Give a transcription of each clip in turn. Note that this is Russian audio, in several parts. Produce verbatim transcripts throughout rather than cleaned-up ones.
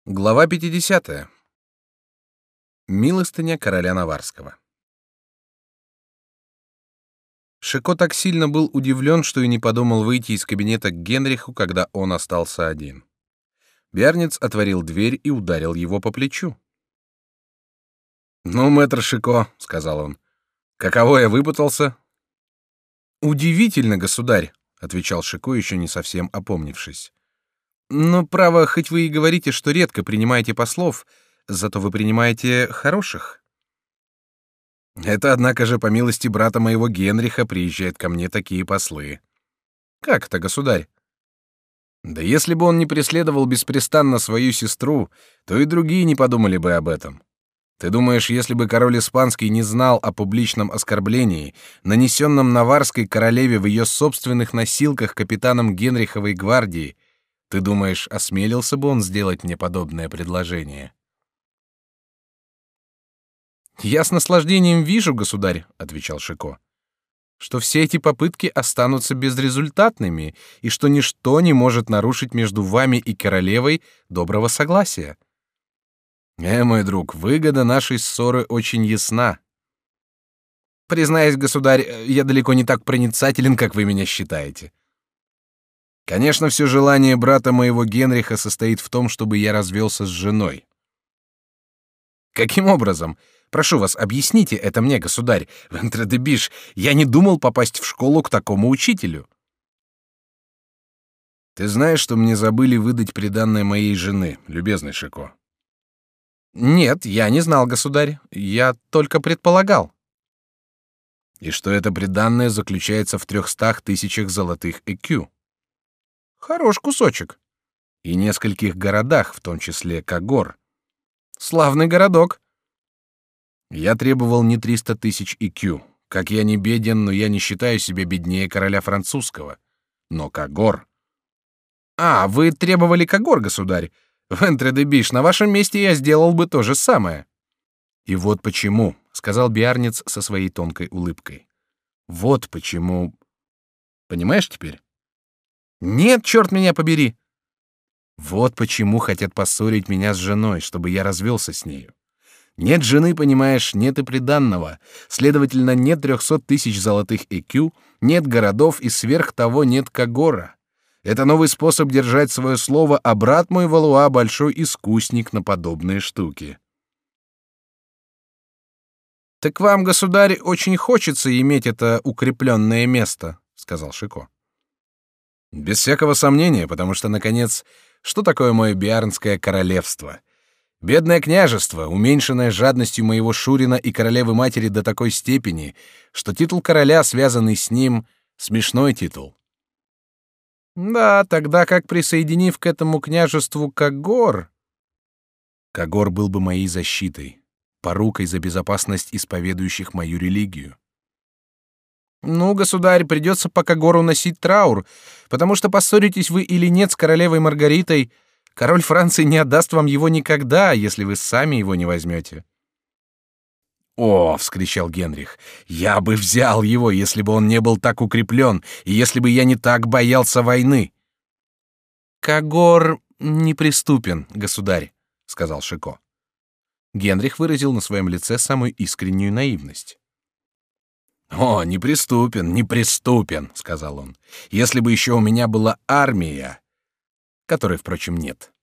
Глава пятидесятая. Милостыня короля Наварского. Шико так сильно был удивлен, что и не подумал выйти из кабинета к Генриху, когда он остался один. Биарниц отворил дверь и ударил его по плечу. «Ну, мэтр Шико», — сказал он, — «каково я выпутался?» «Удивительно, государь», — отвечал Шико, еще не совсем опомнившись. «Но, право, хоть вы и говорите, что редко принимаете послов, зато вы принимаете хороших». «Это, однако же, по милости брата моего Генриха приезжают ко мне такие послы». «Как это, государь?» «Да если бы он не преследовал беспрестанно свою сестру, то и другие не подумали бы об этом. Ты думаешь, если бы король испанский не знал о публичном оскорблении, нанесенном Наварской королеве в ее собственных носилках капитаном Генриховой гвардии, ты думаешь, осмелился бы он сделать мне подобное предложение?» «Я с наслаждением вижу, государь, — отвечал Шико, — что все эти попытки останутся безрезультатными и что ничто не может нарушить между вами и королевой доброго согласия. Э, мой друг, выгода нашей ссоры очень ясна. Признаюсь, государь, я далеко не так проницателен, как вы меня считаете. Конечно, все желание брата моего Генриха состоит в том, чтобы я развелся с женой. Каким образом? Прошу вас, объясните это мне, государь. Вентре де Биш, я не думал попасть в школу к такому учителю. Ты знаешь, что мне забыли выдать приданное моей жены, любезный Шико? Нет, я не знал, государь. Я только предполагал. И что это приданное заключается в трехстах тысячах золотых экю. Хорош кусочек. И нескольких городах, в том числе Кагор. Славный городок. Я требовал не триста тысяч экю. Как я не беден, но я не считаю себя беднее короля французского. Но Кагор. А, вы требовали Кагор, государь. Вентре де Биш, на вашем месте я сделал бы то же самое. И вот почему, — сказал Биарниц со своей тонкой улыбкой. Вот почему. Понимаешь теперь? Нет, черт меня побери. Вот почему хотят поссорить меня с женой, чтобы я развелся с нею. Нет жены, понимаешь, нет и приданного. Следовательно, нет трехсот тысяч золотых экю, нет городов и сверх того нет Кагора. Это новый способ держать свое слово, а брат мой Валуа большой искусник на подобные штуки. Так вам, государь, очень хочется иметь это укрепленное место, — сказал Шико. Без всякого сомнения, потому что, наконец, что такое мое биарнское королевство? Бедное княжество, уменьшенное жадностью моего шурина и королевы-матери до такой степени, что титул короля, связанный с ним, смешной титул. Да, тогда как, присоединив к этому княжеству Кагор... Кагор был бы моей защитой, порукой за безопасность исповедующих мою религию. Ну, государь, придется по Кагору носить траур, потому что, поссоритесь вы или нет с королевой Маргаритой, король Франции не отдаст вам его никогда, если вы сами его не возьмете. «О!» — вскричал Генрих. «Я бы взял его, если бы он не был так укреплен, и если бы я не так боялся войны». «Кагор неприступен, государь», — сказал Шико. Генрих выразил на своем лице самую искреннюю наивность. «О, неприступен, неприступен», — сказал он. «Если бы еще у меня была армия, которой, впрочем, нет».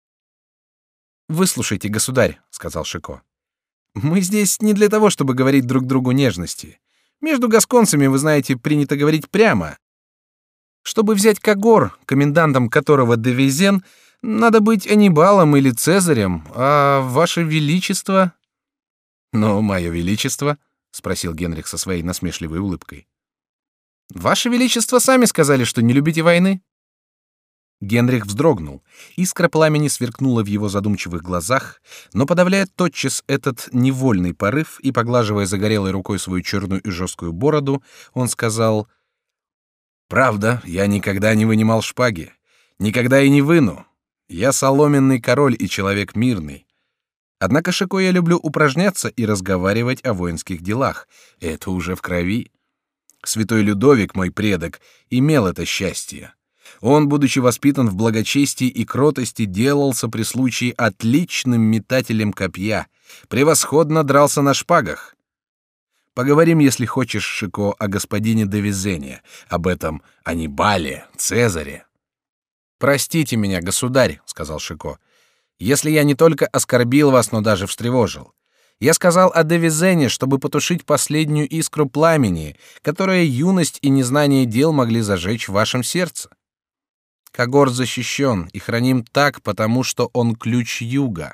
«Выслушайте, государь», — сказал Шико. «Мы здесь не для того, чтобы говорить друг другу нежности. Между гасконцами, вы знаете, принято говорить прямо. Чтобы взять Кагор, комендантом которого Девизен, надо быть Аннибалом или Цезарем, а ваше величество...» «Ну, мое величество», — спросил Генрих со своей насмешливой улыбкой. «Ваше величество сами сказали, что не любите войны». Генрих вздрогнул. Искра пламени сверкнула в его задумчивых глазах, но, подавляя тотчас этот невольный порыв и поглаживая загорелой рукой свою черную и жесткую бороду, он сказал: «Правда, я никогда не вынимал шпаги, никогда и не выну. Я соломенный король и человек мирный. Однако, Шико, я люблю упражняться и разговаривать о воинских делах. Это уже в крови. Святой Людовик, мой предок, имел это счастье. Он, будучи воспитан в благочестии и кротости, делался при случае отличным метателем копья, превосходно дрался на шпагах. Поговорим, если хочешь, Шико, о господине де Визене, об этом Аннибале, Цезаре. Простите меня, государь, сказал Шико, если я не только оскорбил вас, но даже встревожил. Я сказал о де Визене, чтобы потушить последнюю искру пламени, которая юность и незнание дел могли зажечь в вашем сердце. Кагор защищен и храним так, потому что он ключ юга.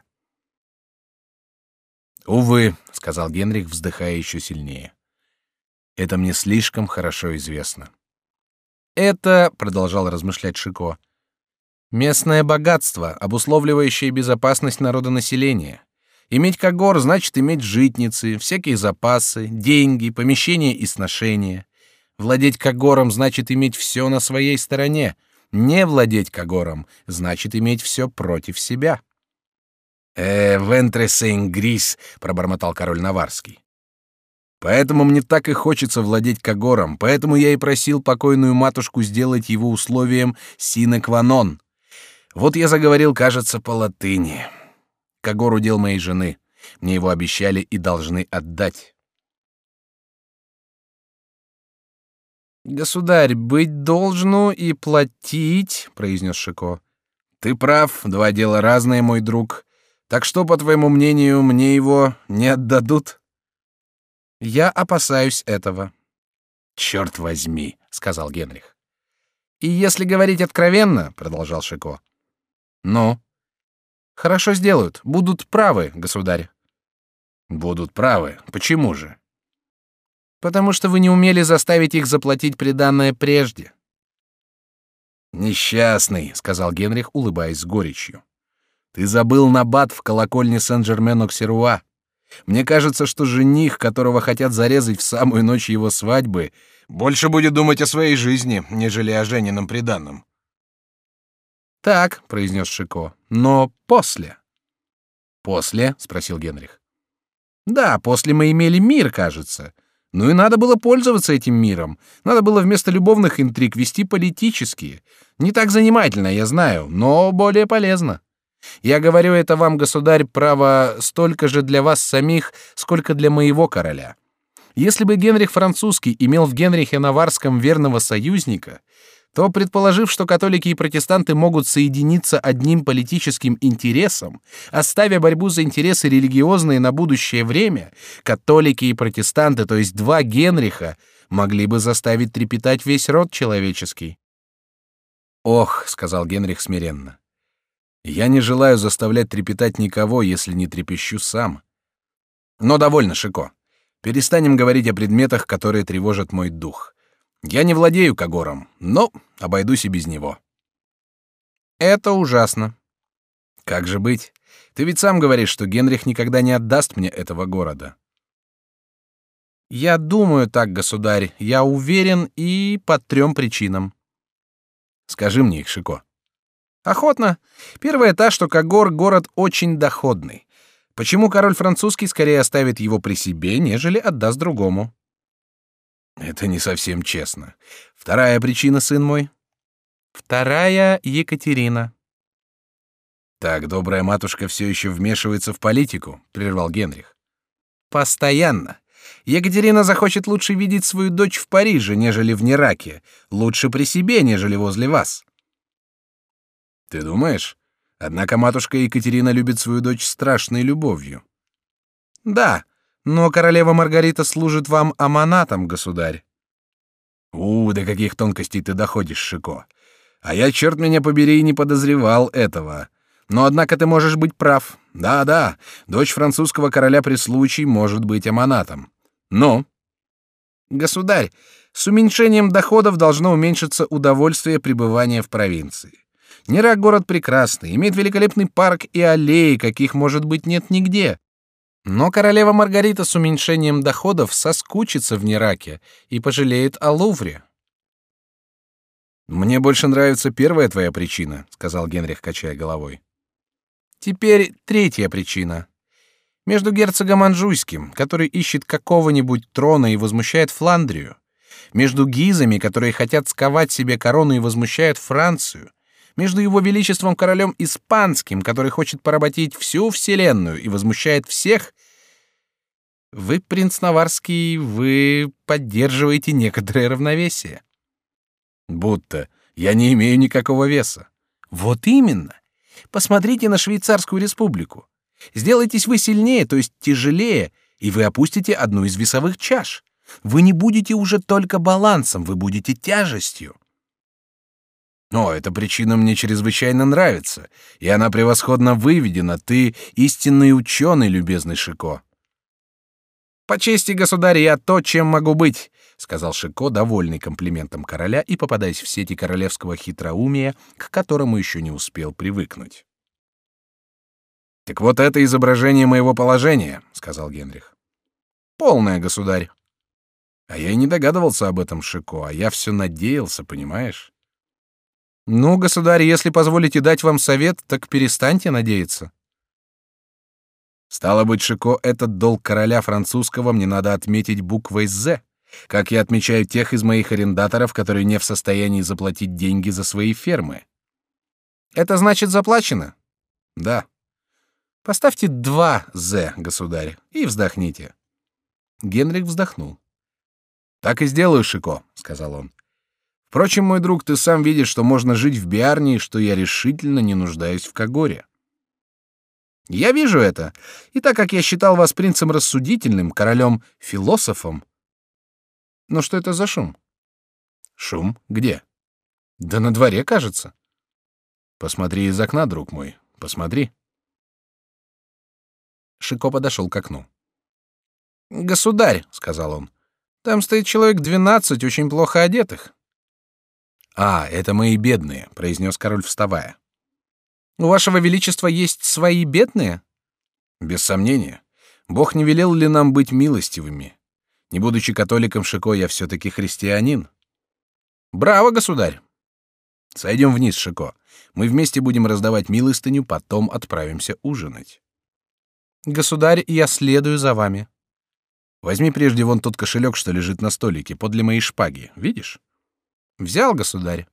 Увы, сказал Генрих, вздыхая еще сильнее. Это мне слишком хорошо известно. Это, продолжал размышлять Шико, местное богатство, обусловливающее безопасность народонаселения. Иметь Кагор значит иметь житницы, всякие запасы, деньги, помещения и сношения. Владеть Кагором значит иметь все на своей стороне. Не владеть Кагором значит иметь все против себя. «Э, вентре сен-грис», — пробормотал король Наварский. «Поэтому мне так и хочется владеть Кагором, поэтому я и просил покойную матушку сделать его условием sine qua non. Вот я заговорил, кажется, по латыни. Кагор — удел моей жены. Мне его обещали и должны отдать». «Государь, быть должно и платить», — произнес Шико. «Ты прав, два дела разные, мой друг. Так что, по твоему мнению, мне его не отдадут?» «Я опасаюсь этого». «Черт возьми», — сказал Генрих. «И если говорить откровенно», — продолжал Шико. «Ну?» «Хорошо сделают, будут правы, государь». «Будут правы. Почему же?» «Потому что вы не умели заставить их заплатить приданное прежде». «Несчастный», — сказал Генрих, улыбаясь с горечью. «Ты забыл набат в колокольне Сен-Жермен-Оксеруа. Мне кажется, что жених, которого хотят зарезать в самую ночь его свадьбы, больше будет думать о своей жизни, нежели о женином приданном». «Так», — произнес Шико, — «но после». «После?» — спросил Генрих. «Да, после мы имели мир, кажется. Ну и надо было пользоваться этим миром. Надо было вместо любовных интриг вести политические. Не так занимательно, я знаю, но более полезно. Я говорю это вам, государь, право, столько же для вас самих, сколько для моего короля. Если бы Генрих Французский имел в Генрихе Наварском верного союзника, то, предположив, что католики и протестанты могут соединиться одним политическим интересом, оставя борьбу за интересы религиозные на будущее время, католики и протестанты, то есть два Генриха, могли бы заставить трепетать весь род человеческий. «Ох», — сказал Генрих смиренно, — «я не желаю заставлять трепетать никого, если не трепещу сам. Но довольно, Шико. Перестанем говорить о предметах, которые тревожат мой дух. Я не владею Кагором, но обойдусь и без него». «Это ужасно». «Как же быть? Ты ведь сам говоришь, что Генрих никогда не отдаст мне этого города». «Я думаю так, государь, я уверен и по трем причинам». «Скажи мне их, Шико». «Охотно. Первая та, что Кагор — город очень доходный. Почему король французский скорее оставит его при себе, нежели отдаст другому?» «Это не совсем честно. Вторая причина, сын мой?» «Вторая — Екатерина». «Так добрая матушка все еще вмешивается в политику», — прервал Генрих. «Постоянно. Екатерина захочет лучше видеть свою дочь в Париже, нежели в Нераке, лучше при себе, нежели возле вас». «Ты думаешь? Однако матушка Екатерина любит свою дочь страшной любовью». «Да, но королева Маргарита служит вам аманатом, государь». «У, до каких тонкостей ты доходишь, Шико. А я, черт меня побери, не подозревал этого. Но однако ты можешь быть прав. Да-да, дочь французского короля при случае может быть аманатом. Но...» «Государь, с уменьшением доходов должно уменьшиться удовольствие пребывания в провинции. Нерак — город прекрасный, имеет великолепный парк и аллеи, каких, может быть, нет нигде. Но королева Маргарита с уменьшением доходов соскучится в Нераке и пожалеет о Лувре». «Мне больше нравится первая твоя причина», — сказал Генрих, качая головой. «Теперь третья причина. Между герцогом Анжуйским, который ищет какого-нибудь трона и возмущает Фландрию, между гизами, которые хотят сковать себе корону и возмущают Францию, между его величеством королем испанским, который хочет поработить всю вселенную и возмущает всех, вы, принц Наварский, вы поддерживаете некоторое равновесие. Будто я не имею никакого веса. Вот именно. Посмотрите на Швейцарскую республику. Сделайтесь вы сильнее, то есть тяжелее, и вы опустите одну из весовых чаш. Вы не будете уже только балансом, вы будете тяжестью. О, эта причина мне чрезвычайно нравится, и она превосходно выведена. Ты истинный ученый, любезный Шико. По чести, государь, я то, чем могу быть, сказал Шико, довольный комплиментом короля и попадаясь в сети королевского хитроумия, к которому еще не успел привыкнуть. Так вот это изображение моего положения, сказал Генрих. Полное, государь. А я и не догадывался об этом, Шико, а я все надеялся, понимаешь? Ну, государь, если позволите дать вам совет, так перестаньте надеяться. Стало быть, Шико, этот долг короля французского мне надо отметить буквой «З», как я отмечаю тех из моих арендаторов, которые не в состоянии заплатить деньги за свои фермы. Это значит заплачено? Да. Поставьте два «З», государь, и вздохните. Генрих вздохнул. Так и сделаю, Шико, сказал он. Впрочем, мой друг, ты сам видишь, что можно жить в Биарне и что я решительно не нуждаюсь в Кагоре. Я вижу это, и так как я считал вас принцем рассудительным, королем философом. Но что это за шум? Шум? Где? Да на дворе, кажется. Посмотри из окна, друг мой, посмотри. Шико подошел к окну. Государь, сказал он, там стоит человек двенадцать очень плохо одетых. А, это мои бедные, произнес король, вставая. У вашего величества есть свои бедные? Без сомнения. Бог не велел ли нам быть милостивыми? Не будучи католиком, Шико, я все-таки христианин. Браво, государь. Сойдем вниз, Шико. Мы вместе будем раздавать милостыню, потом отправимся ужинать. Государь, я следую за вами. Возьми прежде вон тот кошелек, что лежит на столике, подле моей шпаги. Видишь? Взял, государь.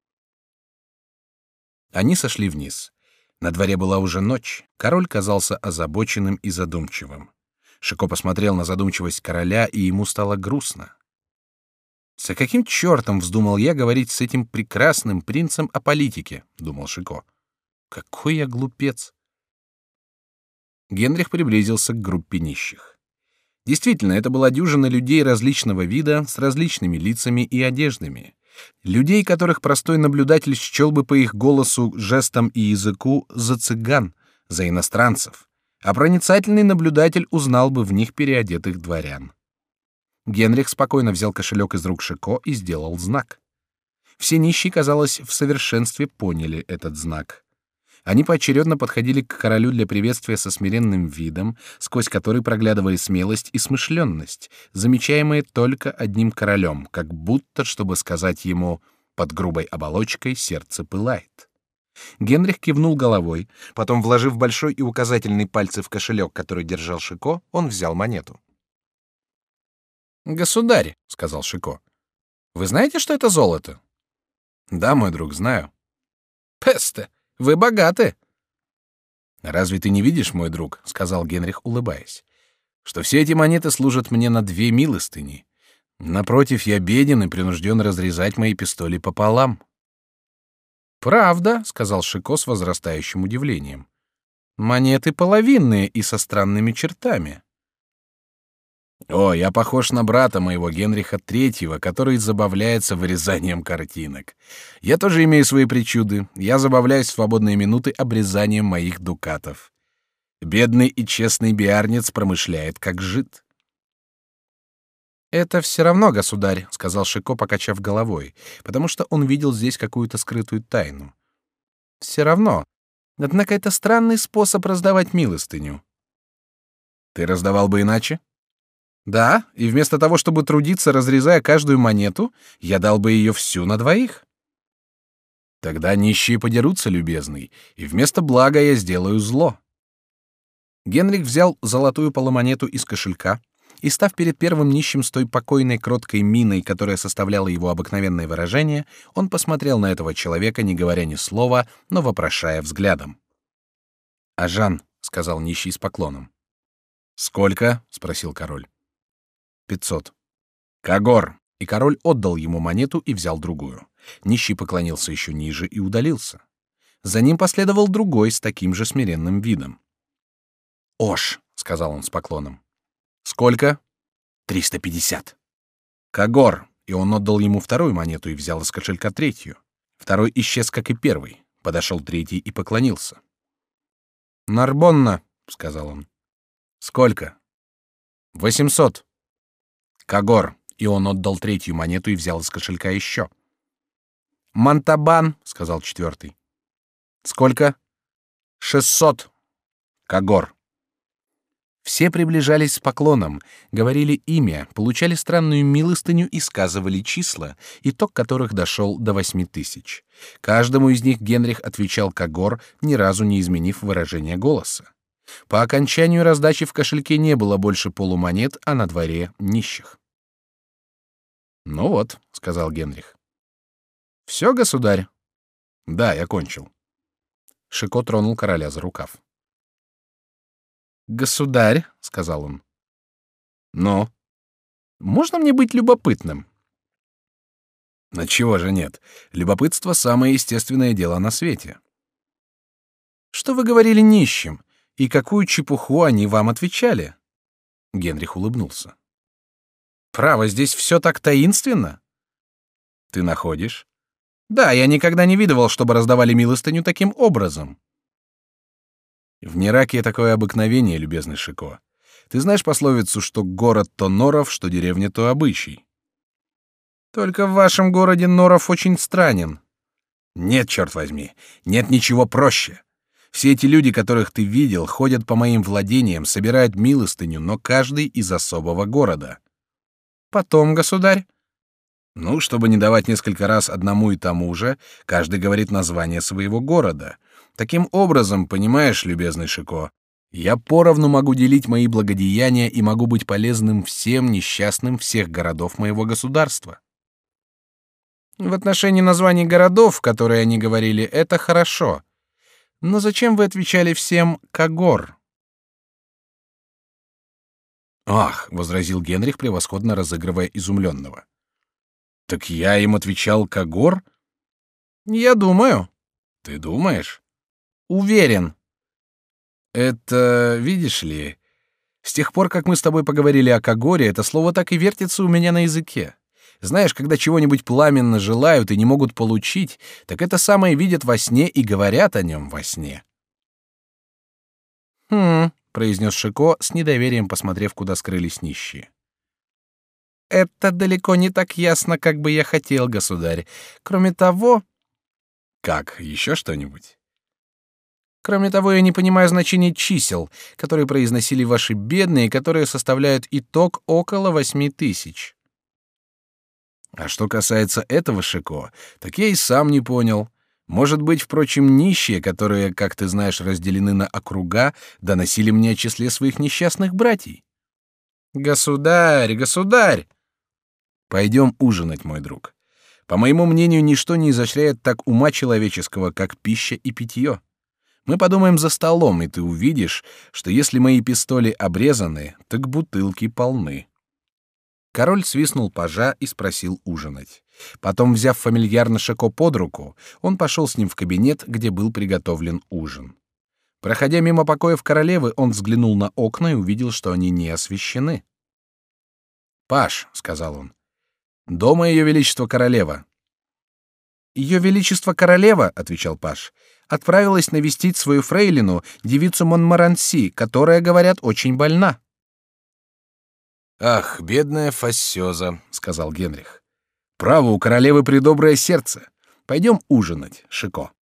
Они сошли вниз. На дворе была уже ночь. Король казался озабоченным и задумчивым. Шико посмотрел на задумчивость короля, и ему стало грустно. «За каким чертом вздумал я говорить с этим прекрасным принцем о политике?» — думал Шико. «Какой я глупец!» Генрих приблизился к группе нищих. Действительно, это была дюжина людей различного вида, с различными лицами и одеждами. Людей, которых простой наблюдатель счел бы по их голосу, жестам и языку за цыган, за иностранцев, а проницательный наблюдатель узнал бы в них переодетых дворян. Генрих спокойно взял кошелек из рук Шико и сделал знак. Все нищие, казалось, в совершенстве поняли этот знак. Они поочередно подходили к королю для приветствия со смиренным видом, сквозь который проглядывали смелость и смышленность, замечаемые только одним королем, как будто, чтобы сказать ему «под грубой оболочкой сердце пылает». Генрих кивнул головой, потом, вложив большой и указательный пальцы в кошелек, который держал Шико, он взял монету. «Государь», — сказал Шико, — «вы знаете, что это золото?» «Да, мой друг, знаю». «Песте! Вы богаты. Разве ты не видишь, мой друг, сказал Генрих, улыбаясь, что все эти монеты служат мне на две милостыни. Напротив, я беден и принужден разрезать мои пистоли пополам. Правда, сказал Шико с возрастающим удивлением. Монеты половинные и со странными чертами. О, я похож на брата моего Генриха Третьего, который забавляется вырезанием картинок. Я тоже имею свои причуды. Я забавляюсь в свободные минуты обрезанием моих дукатов. Бедный и честный биарнец промышляет как жид. Это все равно, государь, сказал Шико, покачав головой, потому что он видел здесь какую-то скрытую тайну. Все равно. Однако это странный способ раздавать милостыню. Ты раздавал бы иначе? Да, и вместо того, чтобы трудиться, разрезая каждую монету, я дал бы ее всю на двоих. Тогда нищие подерутся, любезный, и вместо блага я сделаю зло. Генрих взял золотую полумонету из кошелька, и, став перед первым нищим с той покойной кроткой миной, которая составляла его обыкновенное выражение, он посмотрел на этого человека, не говоря ни слова, но вопрошая взглядом. «Ажан», — сказал нищий с поклоном. «Сколько?» — спросил король. «Пятьсот». «Кагор!» И король отдал ему монету и взял другую. Нищий поклонился еще ниже и удалился. За ним последовал другой с таким же смиренным видом. «Ош», — сказал он с поклоном. «Сколько?» «Триста пятьдесят». «Кагор», и он отдал ему вторую монету и взял из кошелька третью. Второй исчез, как и первый. Подошел третий и поклонился. «Нарбонна», — сказал он. «Сколько?» «Восемьсот». «Кагор», и он отдал третью монету и взял из кошелька еще. «Мантабан», — сказал четвертый. «Сколько?» «Шестьсот». «Кагор». Все приближались с поклоном, говорили имя, получали странную милостыню и сказывали числа, итог которых дошел до восьми тысяч. Каждому из них Генрих отвечал Кагор, ни разу не изменив выражение голоса. По окончанию раздачи в кошельке не было больше полумонет, а на дворе нищих. «Ну вот», — сказал Генрих. «Все, государь?» «Да, я кончил». Шико тронул короля за рукав. «Государь», — сказал он. «Но? Можно мне быть любопытным?» «На чего же нет? Любопытство — самое естественное дело на свете». «Что вы говорили нищим? И какую чепуху они вам отвечали?» Генрих улыбнулся. «Право, здесь все так таинственно?» «Ты находишь?» «Да, я никогда не видывал, чтобы раздавали милостыню таким образом». «В Нераке такое обыкновение, любезный Шико. Ты знаешь пословицу, что город то норов, что деревня то обычай?» «Только в вашем городе норов очень странен». «Нет, черт возьми, нет ничего проще. Все эти люди, которых ты видел, ходят по моим владениям, собирают милостыню, но каждый из особого города». «Потом, государь?» «Ну, чтобы не давать несколько раз одному и тому же, каждый говорит название своего города. Таким образом, понимаешь, любезный Шико, я поровну могу делить мои благодеяния и могу быть полезным всем несчастным всех городов моего государства». «В отношении названий городов, которые они говорили, это хорошо. Но зачем вы отвечали всем «Кагор»?» «Ах», — возразил Генрих, превосходно разыгрывая изумленного. «Так я им отвечал «Кагор»?» «Я думаю». «Ты думаешь?» «Уверен». «Это, видишь ли, с тех пор, как мы с тобой поговорили о Кагоре, это слово так и вертится у меня на языке. Знаешь, когда чего-нибудь пламенно желают и не могут получить, так это самое видят во сне и говорят о нем во сне». «Хм», — произнес Шико, с недоверием посмотрев, куда скрылись нищие. «Это далеко не так ясно, как бы я хотел, государь. Кроме того...» «Как, еще что-нибудь?» «Кроме того, я не понимаю значения чисел, которые произносили ваши бедные, которые составляют итог около восьми тысяч». «А что касается этого, Шико, так я и сам не понял. Может быть, впрочем, нищие, которые, как ты знаешь, разделены на округа, доносили мне о числе своих несчастных братьев». «Государь, государь!» «Пойдем ужинать, мой друг. По моему мнению, ничто не изощряет так ума человеческого, как пища и питье. Мы подумаем за столом, и ты увидишь, что если мои пистоли обрезаны, так бутылки полны». Король свистнул пажа и спросил ужинать. Потом, взяв фамильярно Шико под руку, он пошел с ним в кабинет, где был приготовлен ужин. Проходя мимо покоев королевы, он взглянул на окна и увидел, что они не освещены. «Паж», — сказал он, — «дома ее величество королева». «Ее величество королева», — отвечал паж, — «отправилась навестить свою фрейлину, девицу Монморанси, которая, говорят, очень больна». «Ах, бедная Фассёза», — сказал Генрих. «Право, у королевы предоброе сердце. Пойдем ужинать, Шико».